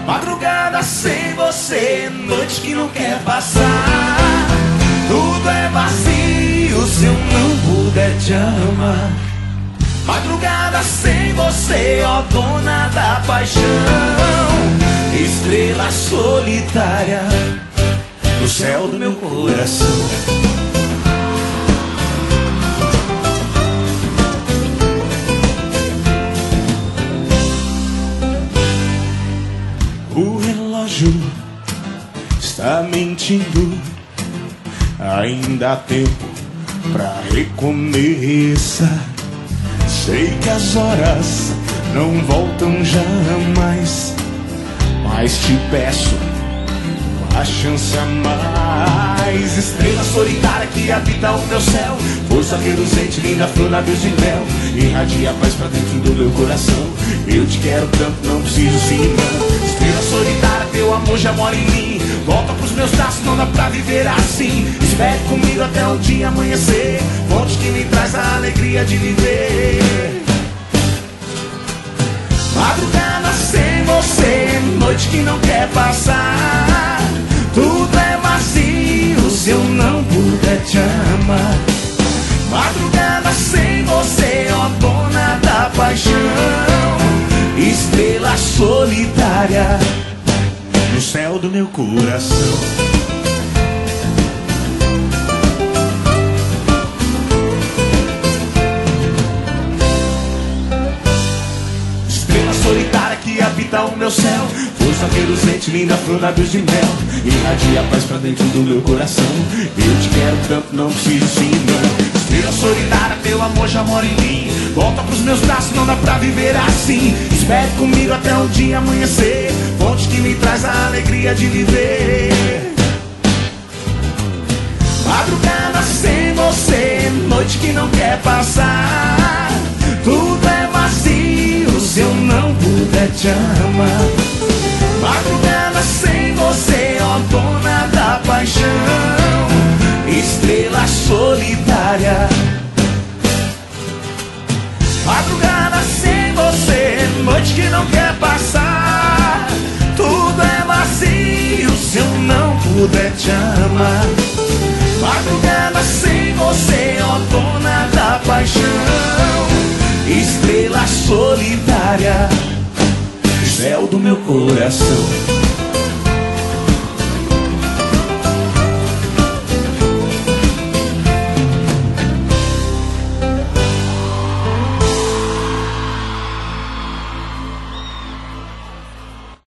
Madrugada sem você, noite que não quer passar. Tudo é vazio se eu não puder te amar. Madrugada sem você, ó dona da paixão, estrela solitária no céu do meu coração. O relógio está mentindo, ainda há tempo pra recomeçar. Sei que as horas não voltam jamais, mas te peço uma chance a mais. Estrela solitária que habita o meu céu, força reluzente, linda flor, lábios de mel, irradia a paz pra dentro do meu coração. Eu te quero tanto, não preciso sim não. Estrela solitária, teu amor já mora em mim. Volta pros meus braços, não dá pra viver assim. Espere comigo até o dia amanhecer, fonte que me traz a alegria de viver. Madrugada sem você, noite que não quer passar. Tudo é vazio se eu não puder te amar. Madrugada sem você, ó dona da paixão, estrela solitária no céu do meu coração. Estrela solitária que habita o meu céu, força reluzente, linda flor, lábios de mel, irradia a paz pra dentro do meu coração. Eu te quero tanto, não preciso sim não. Estrela solitária, teu amor já mora em mim. Volta pros meus braços, não dá pra viver assim. Espere comigo até o dia amanhecer, fonte que me traz a alegria de viver. Madrugada sem você, noite que não quer passar. Tudo é vazio se eu não puder te amar. Madrugada sem você, ó dona da paixão, estrela solitária. Madrugada sem você, noite que não quer passar. Tudo é vazio se eu não puder te amar. Madrugada sem você, ó dona da paixão, estrela solitária, céu do meu coração.